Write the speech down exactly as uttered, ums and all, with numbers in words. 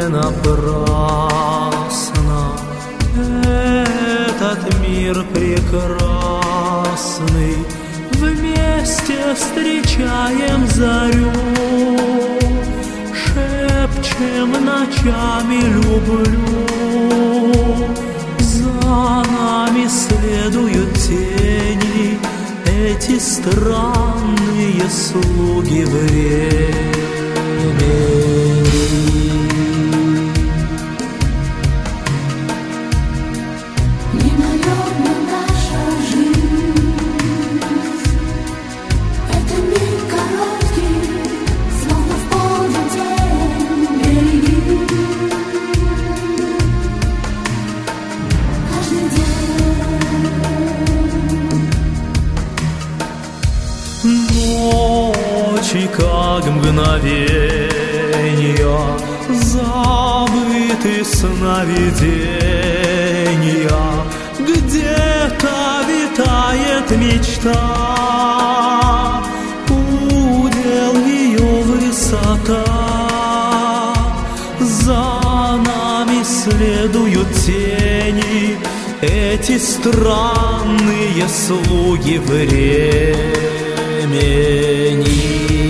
напрасно этот мир прекрасный. Вместе встречаем зарю, шепчем ночами люблю. За нами следуют тени, эти странные слуги времени. Мимолетна наша жизнь, это миг короткий, словно в полдень день береги. Каждый день ночи, как мгновения, забыты сновидения. Где-то витает мечта, удел ее высота. За нами следуют тени, эти странные слуги времени.